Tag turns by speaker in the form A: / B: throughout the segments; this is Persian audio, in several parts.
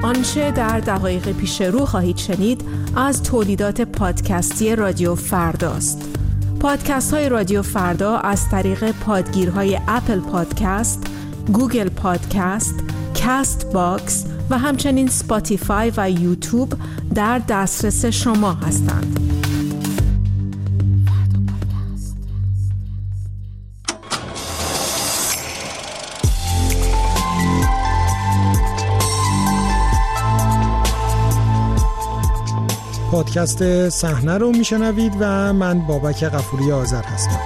A: آنچه در دقایق پیش رو خواهید شنید از تولیدات پادکستی رادیو فرداست. پادکست های رادیو فردا از طریق پادگیرهای اپل پادکست، گوگل پادکست، کاست باکس و همچنین سپاتیفای و یوتیوب در دسترس شما هستند.
B: پادکست صحنه رو میشنوید و من بابک غفوری آذر هستم.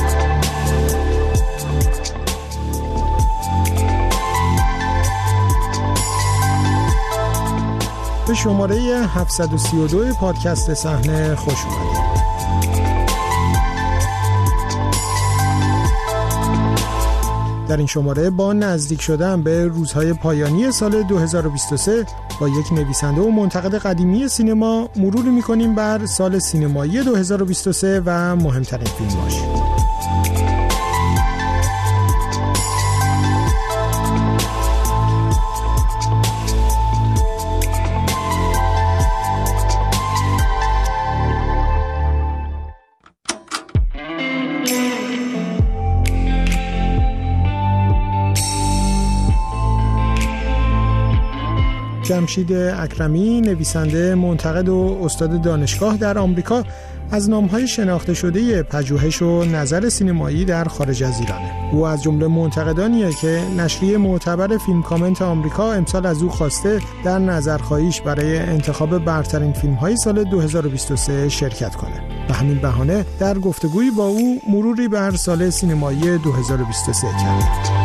B: به شماره 732 پادکست صحنه خوش اومدید. در این شماره با نزدیک شدن به روزهای پایانی سال 2023 با یک نویسنده و منتقد قدیمی سینما مروری می‌کنیم بر سال سینمایی 2023 و مهمترین فیلم‌هاش. جمشید اکرمی، نویسنده، منتقد و استاد دانشگاه در آمریکا، از نام‌های شناخته شده پژوهش و نظر سینمایی در خارج از ایرانه. او از جمله منتقدانیه که نشریه معتبر فیلم کامنت آمریکا امسال از او خواسته در نظرخواهیش برای انتخاب برترین فیلم‌های سال 2023 شرکت کنه. به همین بهانه در گفتگویی با او مروری بر سال سینمایی 2023 کرد.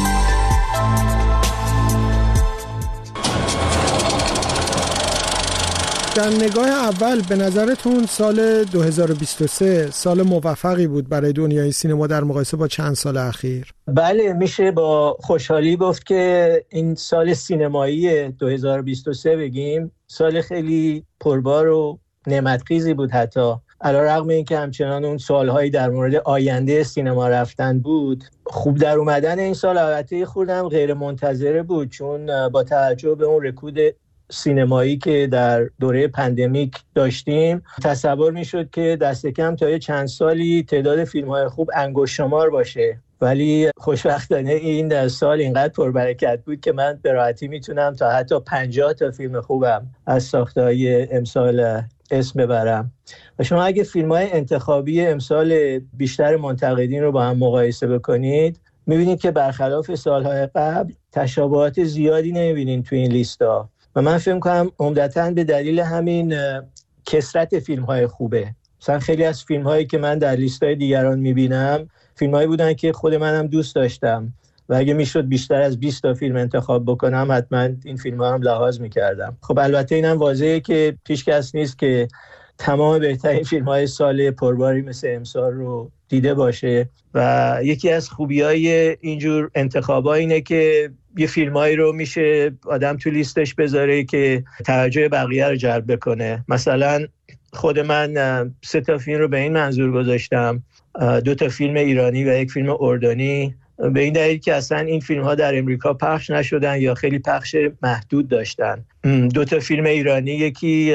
B: در نگاه اول به نظرتون سال 2023 سال موفقی بود برای دنیای سینما در مقایسه با چند سال اخیر؟
C: بله، میشه با خوشحالی گفت که این سال سینمایی 2023 بگیم سال خیلی پربار و نعمتخیزی بود. حتی علیرغم اینکه همچنان اون سالهایی در مورد آینده سینما رفتن بود، خوب در اومدن این سال البته خوردم غیر منتظره بود، چون با توجه به اون رکود سینمایی که در دوره پندمیک داشتیم تصور میشد که دست کم تا چند سالی تعداد فیلم‌های خوب انگشت شمار باشه، ولی خوشبختانه این سال اینقدر پربرکت بود که من به راحتی میتونم تا حتی 50 تا فیلم خوبم از ساخته‌های امسال اسم ببرم. و شما اگه فیلم‌های انتخابی امسال بیشتر منتقدین رو با هم مقایسه بکنید میبینید که برخلاف سالهای قبل تشابهات زیادی نمیبینید تو این لیستا و من فکر می‌کنم عمدتاً به دلیل همین کثرت فیلم‌های خوبه. مثلا خیلی از فیلم‌هایی که من در لیست‌های دیگران می‌بینم فیلم‌هایی بودن که خود منم دوست داشتم و اگه میشد بیشتر از 20 تا فیلم انتخاب بکنم حتما این فیلم‌ها هم لحاظ می‌کردم. خب البته اینم واضحه که هیچ کس نیست که تمام بهترین فیلم‌های سال پرباری مثل امسال رو دیده باشه و یکی از خوبی‌های اینجور انتخاب‌ها اینه که یه فیلمایی رو میشه آدم تو لیستش بذاره که توجه بقیه رو جلب بکنه. مثلا خود من 3 تا فیلم رو به این منظور گذاشتم، 2 تا فیلم ایرانی و 1 فیلم اردنی، به این دلیل که اصلا این فیلم ها در امریکا پخش نشدن یا خیلی پخش محدود داشتن. 2 تا فیلم ایرانی، یکی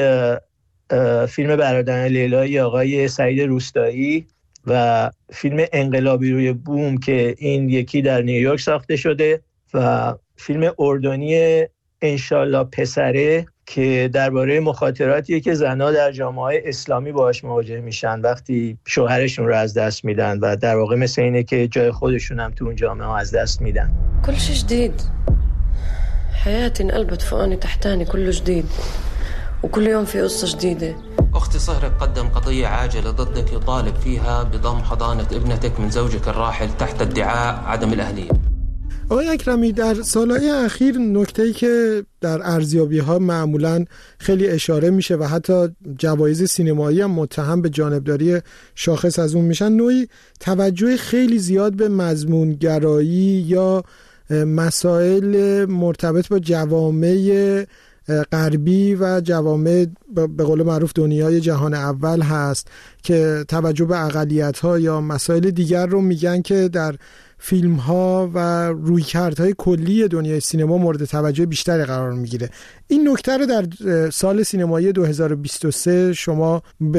C: فیلم برادران لیلای آقای سعید روستایی و فیلم انقلابی روی بوم که این یکی در نیویورک ساخته شده و فیلم اردنی انشالله پسره که درباره مخاطراتیه که زنها در جامعه اسلامی باهاش مواجه میشن وقتی شوهرشون رو از دست میدن و در واقع مثل اینه که جای خودشون هم تو اون جامعه از دست میدن.
D: كل شيء جديد حياتي انقلبت فوقاني تحتاني كله جديد وكل يوم في قصة جديدة.
E: أختي صهرك قدم قضية عاجلة ضدك يطالب فيها بضم حضانة ابنتك من زوجك الراحل تحت ادعاء عدم الأهلية.
B: آقای اکرمی، در سالهای اخیر نکته‌ای که در ارزیابی‌ها معمولاً خیلی اشاره میشه و حتی جوایز سینمایی هم متهم به جانبداری شاخص از اون میشن، نوعی توجه خیلی زیاد به مضمونگرایی یا مسائل مرتبط با جوامع غربی و جوامع به قول معروف دنیای جهان اول هست که توجه به اقلیت‌ها یا مسائل دیگر رو میگن که در فیلم‌ها و رویکردهای کلی دنیای سینما مورد توجه بیشتری قرار میگیره. این نکته رو در سال سینمایی 2023 شما به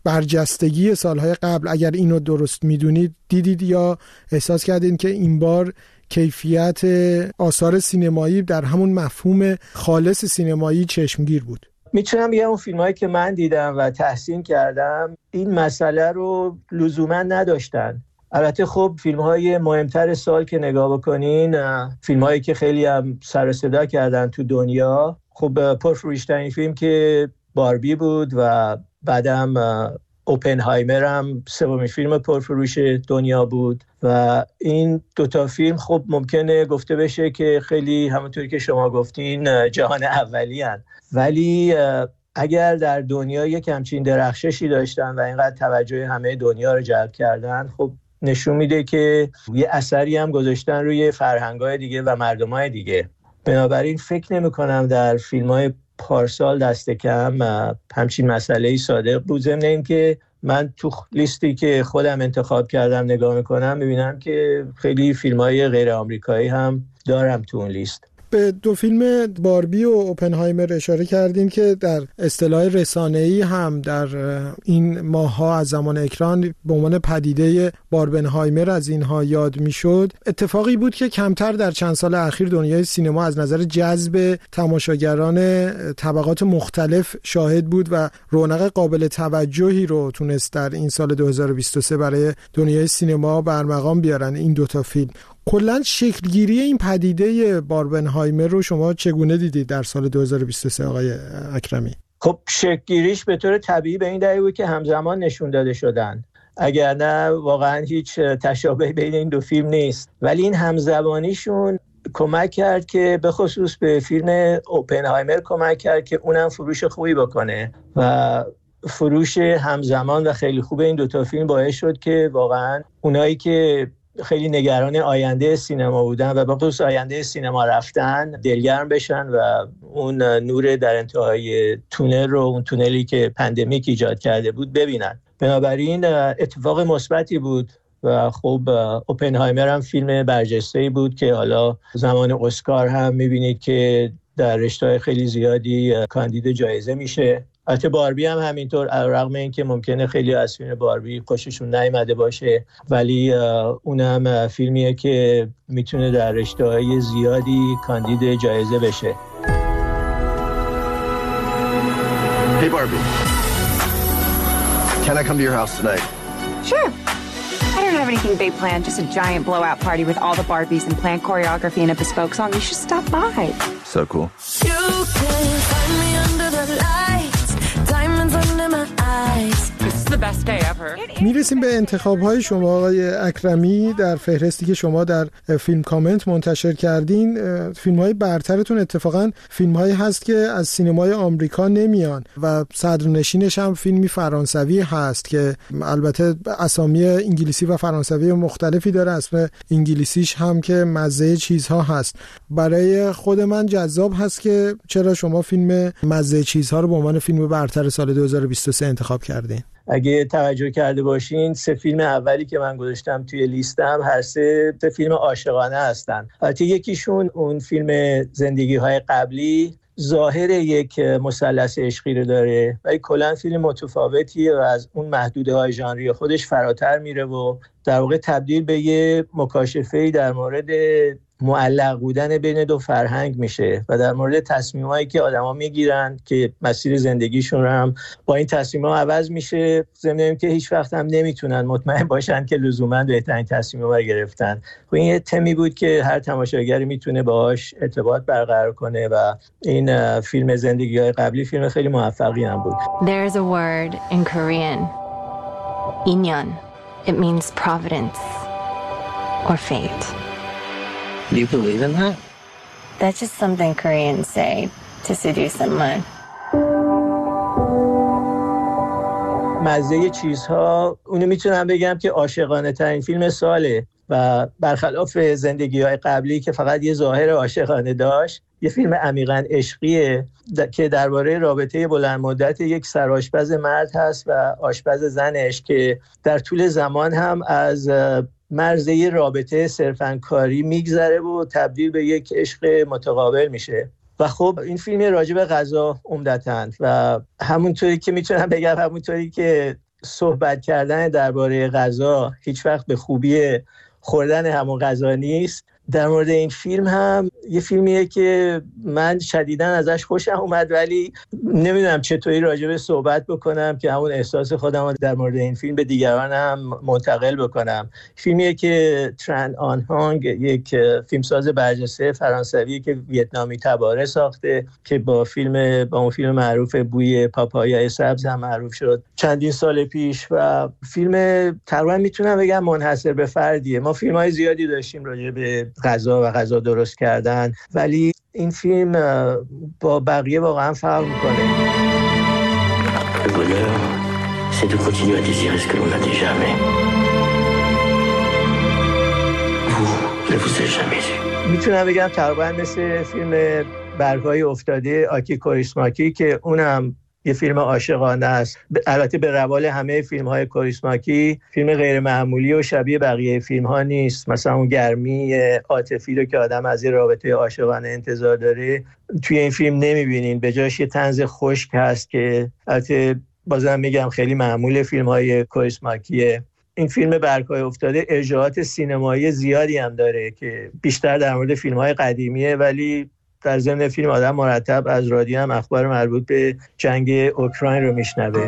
B: برجستگی سالهای قبل، اگر اینو درست میدونید، دیدید یا احساس کردین که این بار کیفیت آثار سینمایی در همون مفهوم خالص سینمایی چشمگیر بود؟
C: میتونم بگم اون فیلمایی که من دیدم و تحسین کردم این مسئله رو لزوما نداشتن. البته خب فیلم‌های مهمتر سال که نگاه بکنین، فیلم‌هایی که خیلی هم سر و صدا کردن تو دنیا، خب پرفروش‌ترین فیلم که باربی بود و بعدم اوپنهایمر هم سومین فیلم پرفروش دنیا بود و این دوتا فیلم خب ممکنه گفته بشه که خیلی همونطوری که شما گفتین جهان اولی هن. ولی اگر در دنیا یک همچین درخششی داشتن و اینقدر توجه همه دنیا رو جلب کردن، خب نشون میده که یه اثری هم گذاشتن روی فرهنگ‌های دیگه و مردم‌های دیگه. بنابراین فکر نمی‌کنم در فیلم‌های پارسال دست کم همچین مسئله‌ای صادق بود. ضمن این که من تو لیستی که خودم انتخاب کردم نگاه میکنم میبینم که خیلی فیلم‌های غیر آمریکایی هم دارم تو اون لیست.
B: به دو فیلم باربی و اوپنهایمر اشاره کردین که در اصطلاح رسانه‌ای هم در این ماه‌ها از زمان اکران به عنوان پدیده باربنهایمر از اینها یاد میشد. اتفاقی بود که کمتر در چند سال اخیر دنیای سینما از نظر جذب تماشاگران طبقات مختلف شاهد بود و رونق قابل توجهی رو تونست در این سال 2023 برای دنیای سینما برمقام بیارن این دوتا فیلم. کلاً شکلگیری این پدیده باربنهایمر رو شما چگونه دیدید در سال 2023 آقای اکرمی؟
C: خب شکلگیریش به طور طبیعی به این دلیل بود که همزمان نشون داده شدن، اگر نه واقعاً هیچ تشابهی بین این دو فیلم نیست. ولی این همزمانیشون کمک کرد که به خصوص به فیلم اوپنهایمر کمک کرد که اونم فروش خوبی بکنه و فروش همزمان و خیلی خوب این دوتا فیلم باعث شد که واقعاً اونایی که خیلی نگران آینده سینما بودن و به خصوص آینده سینما رفتن دلگرم بشن و اون نور در انتهای تونل رو، اون تونلی که پندمیک ایجاد کرده بود، ببینن. بنابراین اتفاق مثبتی بود و خب اوپنهایمر هم فیلم برجسته‌ای بود که حالا زمان اسکار هم میبینید که در رشته‌های خیلی زیادی کاندید جایزه میشه. البته باربی هم همینطور، علیرغم اینکه ممکنه خیلی از فیلم باربی خوششون نیامده باشه، ولی اونم فیلمیه که میتونه در رشته‌های زیادی کاندید جایزه بشه.
F: Hey Barbie, can I come to your house tonight?
G: Sure. I don't have anything big planned, just a giant blowout party with all the Barbies and planned choreography and a bespoke song. You should stop by.
F: So cool.
H: You can find me under the lights, diamonds under my eyes.
G: This is the best day ever.
B: میرسیم به انتخاب‌های شما آقای اکرمی. در فهرستی که شما در فیلم کامنت منتشر کردین، فیلم‌های برترتون اتفاقاً فیلم‌هایی هست که از سینمای آمریکا نمیان و صدرنشینش هم فیلمی فرانسوی هست که البته اسامی انگلیسی و فرانسوی مختلفی داره. اسم انگلیسیش هم که مزه چیزها هست. برای خود من جذاب هست که چرا شما فیلم مزه چیزها رو به عنوان فیلم برتر سال 2023 انتخاب کردین؟
C: اگه توجه کرده باشین، 3 فیلم اولی که من گذاشتم توی لیستم هر 3 فیلم عاشقانه هستن. البته یکیشون اون فیلم زندگی‌های قبلی ظاهر یک مثلث عشقی رو داره ولی کلا فیلم متفاوتیه و از اون محدوده‌های ژانری خودش فراتر میره و در واقع تبدیل به یه مکاشفه‌ای در مورد معلق بودن بین دو فرهنگ میشه و در مورد تصمیمایی که آدما میگیرن که مسیر زندگیشون رو هم با این تصمیم‌ها عوض میشه، ضمن اینکه هیچ وقت هم نمیتونن مطمئن باشن که لزوما بهترین تصمیم‌ها رو گرفتن. و این تمی بود که هر تماشاگری میتونه باهاش ارتباط برقرار کنه و این فیلم زندگی‌های قبلی فیلم خیلی موفقی هم بود.
I: There's a word in Korean, inyeon. It means providence or fate.
C: Do you believe in that?
I: That's just something Koreans say to seduce someone.
C: مزه چیزها اونو میتونم بگم که عاشقانه ترین فیلم ساله و برخلاف زندگی‌های قبلی که فقط یه ظاهر عاشقانه داشت، یه فیلم عمیقاً عشقیه که درباره رابطه بلند مدت یک سرآشپز مرد هست و آشپز زنش که در طول زمان هم از مرزه یه رابطه صرفاً کاری میگذره و تبدیل به یک عشق متقابل میشه. و خب این فیلم راجع به غذا عمدتاً و همونطوری که میتونم بگم همونطوری که صحبت کردن درباره غذا هیچ وقت به خوبی خوردن همون غذا نیست، در مورد این فیلم هم یه فیلمیه که من شدیداً ازش خوشم اومد، ولی نمیدونم چطوری راجبه صحبت بکنم که همون احساس خودم رو در مورد این فیلم به دیگران هم منتقل بکنم. فیلمیه که ترن آن هانگ، یک فیلمساز برجسته فرانسوی که ویتنامی تباره ساخته، که با اون فیلم معروف بوی پاپایای سبز هم معروف شد چندین سال پیش. و فیلم تقریبا میتونم بگم منحصر به فردیه. ما فیلم‌های زیادی داشتیم راجع به غذا و غذا درست کردن، ولی این فیلم با بقیه واقعا فرق میکنه.
J: Le bonheur, c'est de continuer à désirer ce que l'on n'a déjà jamais. Vous ne vous êtes jamais eu.
C: میتونم بگم تقریبا مثل فیلم برگ‌های افتاده آکی کوریسماکی که اونم یه فیلم عاشقانه است. البته به روال همه فیلم‌های کوریسماکی فیلم غیر معمولی و شبیه بقیه فیلم‌ها نیست. مثلا اون گرمی عاطفی رو که آدم از یه رابطه عاشقانه انتظار داره توی این فیلم نمی‌بینین. به جاش یه طنز خشک هست که البته بازم میگم خیلی معمول فیلم‌های کوریسماکیه. این فیلم برگ‌های افتاده ارجاعات سینمایی زیادی هم داره که بیشتر در مورد فیلم‌های قدیمیه، ولی در ضمن فیلم آدم مرتب از رادیو هم اخبار مربوط به جنگ اوکراین رو میشنوه.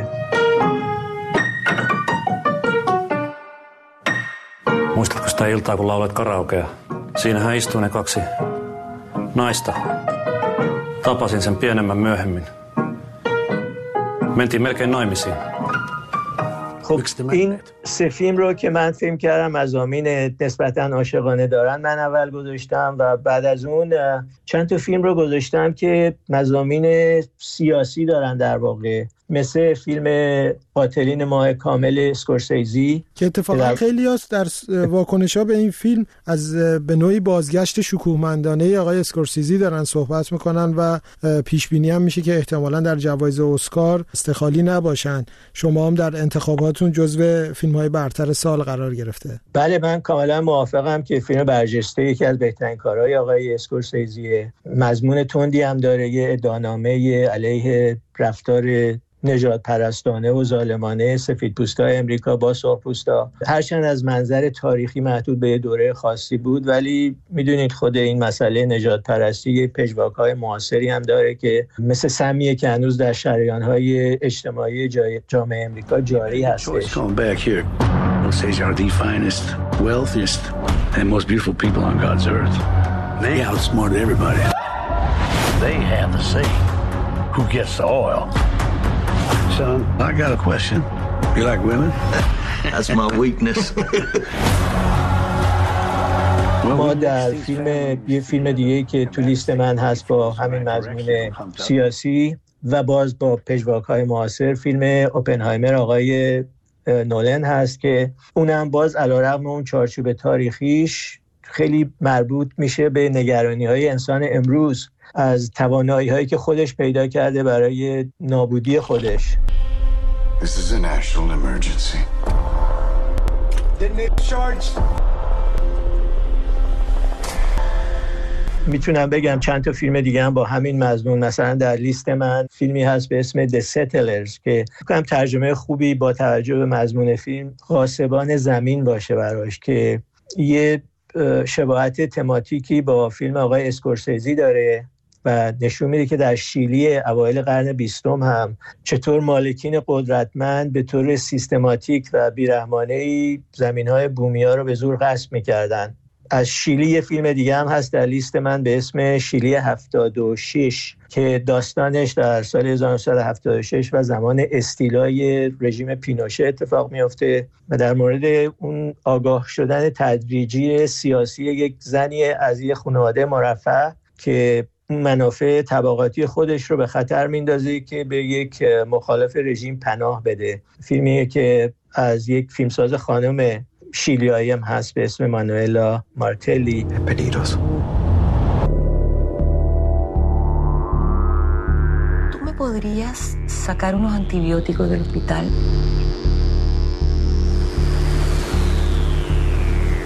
K: Muistatko sitä iltaa, kun lauloit karaokea? Siinähän istuu ne kaksi naista. Tapasin sen pienemmän myöhemmin. Mentiin melkein naimisiin.
C: خب این سه فیلم رو که من فیلم کردم مضامین نسبتاً عاشقانه دارن من اول گذاشتم و بعد از اون چند تا فیلم رو گذاشتم که مضامین سیاسی دارن، در واقع مثل فیلم قاتلین ماه کامل اسکورسیزی که
B: اتفاقا خیلی هست در واکنش‌ها به این فیلم از به نوعی بازگشت شکوهمندانه آقای اسکورسیزی دارن صحبت میکنن و پیش بینی هم میشه که احتمالاً در جوایز اسکار استخالی نباشن. شما هم در انتخاباتون جزو فیلم‌های برتر سال قرار گرفته.
C: بله من کاملا موافقم که فیلم برجسته یکی از بهترین کارهای آقای اسکورسیزیه. مضمون تندی هم داره، یه ادانامه علیه رفتار نژاد پرستانه و ظالمانه سفیدپوستای امریکا با سرخپوستا. هرچند از منظر تاریخی محدود به دوره خاصی بود، ولی میدونید خود این مسئله نژاد پرستی پژواک‌های معاصری هم داره که مثل سمیه که هنوز در شریان‌های اجتماعی جامعه امریکا جاری هستش.
F: Osage are the finest, wealthiest, and most beautiful people on God's earth. They outsmarted everybody. They have the say who gets the oil. Son, I got a question. You like women? That's my weakness.
C: ما در یه فیلم دیگه که تو لیست من هست با همین مضمون سیاسی و باز با پژواک‌های معاصر، فیلم اوپنهایمر آقای نولن هست که اونم باز علیرغم اون چارچوب تاریخیش خیلی مربوط میشه به نگرانی‌های انسان امروز از توانایی‌هایی که خودش پیدا کرده برای نابودی خودش.
L: This is a national emergency.
C: میتونم بگم چند تا فیلم دیگه هم با همین مضمون. مثلا در لیست من فیلمی هست به اسم The Settlers که فکر کنم ترجمه خوبی با توجه به مضمون فیلم غاصبان زمین باشه براش، که یه شباهت تماتیکی با فیلم آقای اسکورسیزی داره و نشون میده که در شیلی اوایل قرن 20 هم چطور مالکین قدرتمند به طور سیستماتیک و بیرحمانه‌ای زمین‌های بومی‌ها رو به زور غصب می‌کردن. از شیلی یه فیلم دیگه هم هست در لیست من به اسم شیلی 76 که داستانش در سال 1976 و زمان استیلای رژیم پینوشه اتفاق میفته و در مورد اون آگاه شدن تدریجی سیاسی یک زنی از یه خانواده مرفه که منافع طبقاتی خودش رو به خطر میندازه که به یک مخالف رژیم پناه بده. فیلمیه که از یک فیلمساز خانم شیلیایی هم هست به اسم مانوئلا مارتلی.
L: Pedidos.
M: ¿Tú me podrías sacar unos antibióticos del hospital?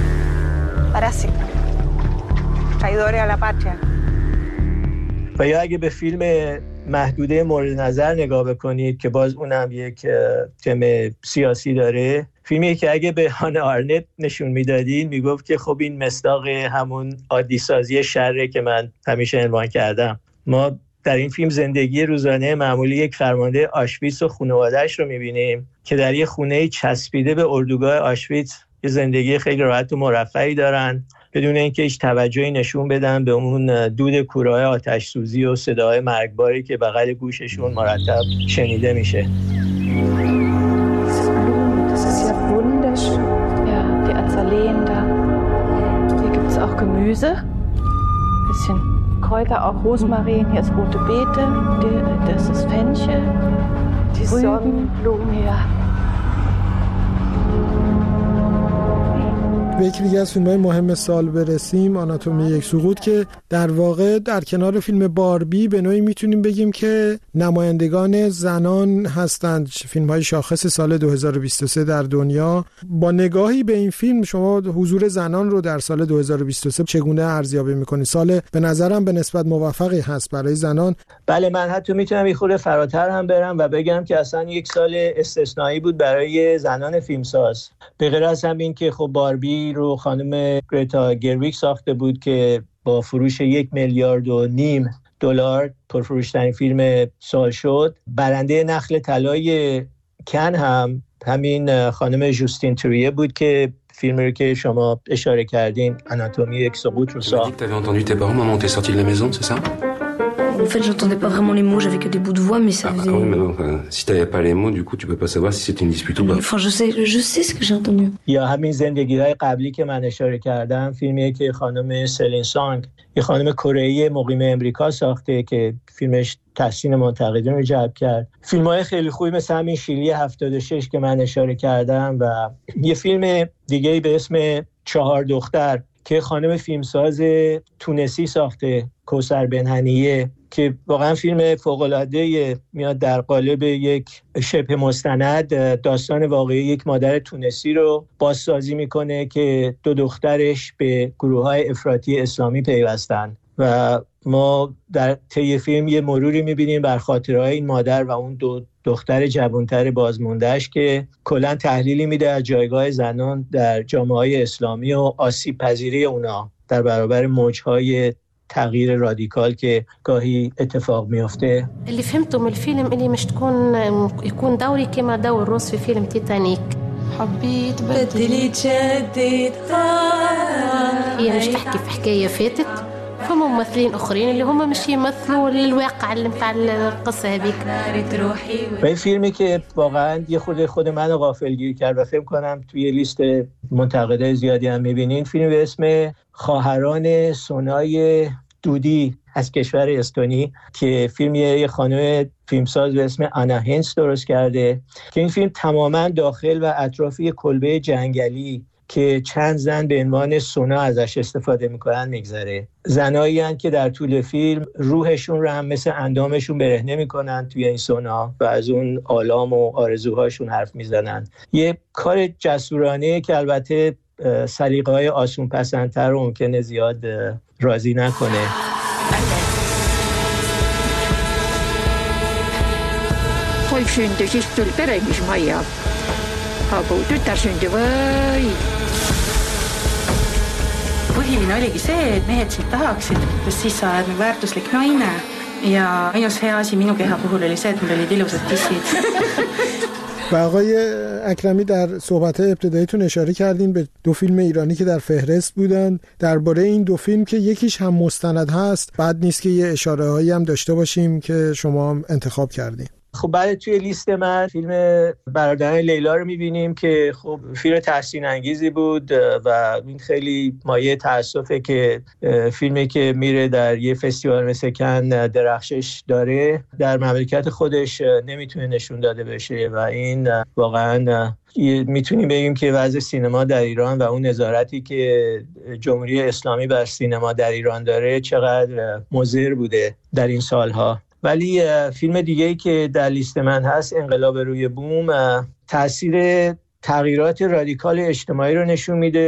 N: Parásito. Traidores a la patria.
C: و یا اگه به فیلم محدوده مورد نظر نگاه بکنید که باز اونم یک تم سیاسی داره، فیلمی که اگه به هانا آرنت نشون میدادین میگفت که خب این مصداق همون عادی سازی شره که من همیشه عنوان کردم. ما در این فیلم زندگی روزانه معمولی یک فرمانده آشویتس و خانواده‌اش رو میبینیم که در یه خونه چسبیده به اردوگاه آشویتس یه زندگی خیلی راحت و مرفهی دارن بدون اینکه هیچ توجهی نشون بدن به اون دود کوره‌های آتش سوزی و صداهای مرگباری که بغل گوششون مرتب شنیده میشه.
O: Das ist ja wunderschön. Ja, die Azaleen da. Hier gibt es auch Gemüse. Bisschen Kräuter, auch Rosmarin. Hier ist rote Beete. Das ist Fenchel. Die Sonnenblumen hier.
B: به یکی دیگه از فیلم‌های مهم سال برسیم، آناتومی یک سقوط، که در واقع در کنار فیلم باربی به نوعی میتونیم بگیم که نمایندگان زنان هستند. فیلم‌های شاخص سال 2023 در دنیا. با نگاهی به این فیلم شما حضور زنان رو در سال 2023 چگونه ارزیابی می‌کنید؟ سال به نظرم به نسبت موفقی هست برای زنان.
C: بله، من حتی میتونم یه خورده فراتر هم برم و بگم که اصلا یک سال استثنایی بود برای زنان فیلمساز. به غیر از همین که خب باربی رو خانم گرتا گرویگ ساخته بود که با فروش 1.5 میلیارد دلار پرفروشترین فیلم سال شد. برنده نخل طلای کن هم همین خانم جوستین توریه بود که فیلمی رو که شما اشاره کردین، آناتومی یک سقوط رو ساخت.
P: Tu avais entendu tes parents, maman, t'es sorti de la maison, c'est ça?
D: En fait, j'entendais pas vraiment les mots, j'avais que des bouts de voix, mais ça faisait...
P: Ah oui, mais bon, si t'avais pas les mots, du coup, tu peux pas savoir si c'était une dispute ou pas.
D: Enfin, je sais ce que j'ai entendu.
C: یا همین زندگی‌های قبلی که من اشاره کردم، فیلمیه که خانم سلین سانگ، یه خانم کره‌ای مقیم امریکا ساخته که فیلمش تحسین منتقدین رو جلب کرد. فیلم‌های خیلی خوبی مثل همین شیلی 76 که من اشاره کردم و یه فیلم دیگه‌ای به اسم 4 دختر که خانم فیلمساز تونسی ساخته، کوثر بنهنیه، که واقعا فیلم فوق‌العاده میاد در قالب یک شبه مستند داستان واقعی یک مادر تونسی رو بازسازی میکنه که 2 دخترش به گروه‌های افراطی اسلامی پیوستن و ما در طی فیلم یه مروری میبینیم بر خاطرهای این مادر و اون 2 دختر جوانتر بازموندهش که کلا تحلیلی میده از جایگاه زنان در جامعه‌های اسلامی و آسیب پذیری اونا در برابر موجهای تغییر رادیکال که گاهی اتفاق میفته.
Q: اللي فهمته من الفيلم اللي مش يكون دوري كما دور روس في فيلم تيتانيك. حبيت بدلي جديد هي مش تحكي في حكاية فاتت، فما ممثلين اخرين اللي هم مش يمثلوا الواقع اللي بتاع القصة هذيك.
C: و این فیلمی که واقعا یه خود من غافلگیر کرد و فکر کنم توی لیست منتقدای زیادی هم میبینین، فیلم به اسم خواهران سونای دودی از کشور استونی که فیلمیه یه خانم فیلمساز به اسم آنا هینس درست کرده که این فیلم تماما داخل و اطراف یه کلبه جنگلی که چند زن به عنوان سونا ازش استفاده میکنن میگذره. زنایی هستند که در طول فیلم روحشون رو هم مثل اندامشون برهنه میکنن توی این سونا و از اون آلام و آرزوهاشون حرف میزنن. یه کار جسورانه که البته سلیقه‌های آسون پسندتر رو ممکنه زیاد راضی نکنه.
R: Poeg sündis istul peremismajja. Aga tütar sündi või?
S: Põhiline oligi see, et mehed sind tahaksid, sest siis sa oled nagu väärtuslik naine. Ja ainus hea asi minu keha puhul oli see, et mul olid ilusad tissid.
B: و آقای اکرمی در صحبت‌های ابتداییتون اشاره کردین به 2 فیلم ایرانی که در فهرست بودن. درباره این 2 فیلم که یکیش هم مستند هست، بعد نیست که یه اشاره‌هایی هم داشته باشیم که شما هم انتخاب کردین.
C: خب بعد توی لیست من فیلم برادران لیلا رو می‌بینیم که خب فیلم تحسین انگیزی بود و این خیلی مایه تأسفه که فیلمی که میره در یه فستیوال مثل کن درخشش داره در مملکت خودش نمیتونه نشون داده بشه و این واقعا میتونیم بگیم که وضع سینما در ایران و اون نظارتی که جمهوری اسلامی بر سینما در ایران داره چقدر مضر بوده در این سالها. ولی فیلم دیگه‌ای که در لیست من هست، انقلاب روی بوم، تأثیر تغییرات رادیکال اجتماعی رو نشون میده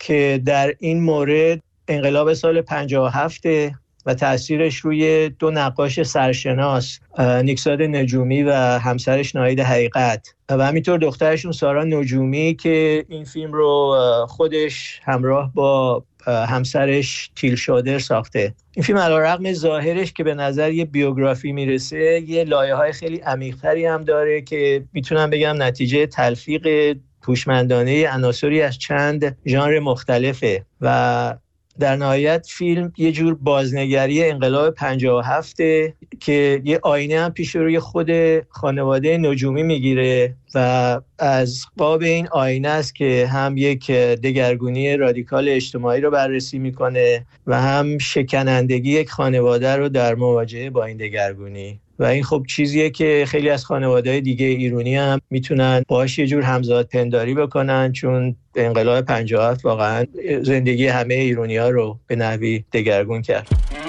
C: که در این مورد انقلاب سال 57 و تأثیرش روی دو نقاش سرشناس نیکزاد نجومی و همسرش ناهید حقیقت و همینطور دخترشون سارا نجومی که این فیلم رو خودش همراه با همسرش تیل شادر ساخته. این فیلم علیرغم ظاهرش که به نظر یه بیوگرافی میرسه، یه لایه‌های خیلی عمیق‌تری هم داره که میتونم بگم نتیجه تلفیق هوشمندانه عناصری از چند ژانر مختلفه و در نهایت فیلم یه جور بازنگری انقلاب 57 که یه آینه هم پیش روی خود خانواده نجومی میگیره و از باب این آینه است که هم یک دگرگونی رادیکال اجتماعی رو بررسی میکنه و هم شکنندگی یک خانواده رو در مواجهه با این دگرگونی و این خب چیزیه که خیلی از خانواده‌های دیگه ایرانی هم میتونن باهاش یه جور همزاد پنداری بکنن، چون انقلاب 57 واقعا زندگی همه ایرانی‌ها رو به نحوی دگرگون کرد.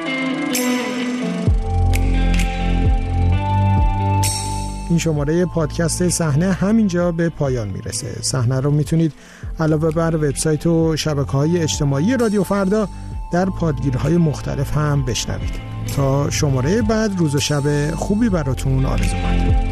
B: این شماره پادکست صحنه همینجا به پایان میرسه. صحنه رو میتونید علاوه بر وبسایت و شبکه‌های اجتماعی رادیو فردا در پادگیرهای مختلف هم بشنوید. تا شماره بعد روز و شب خوبی براتون آرزو می‌کنم.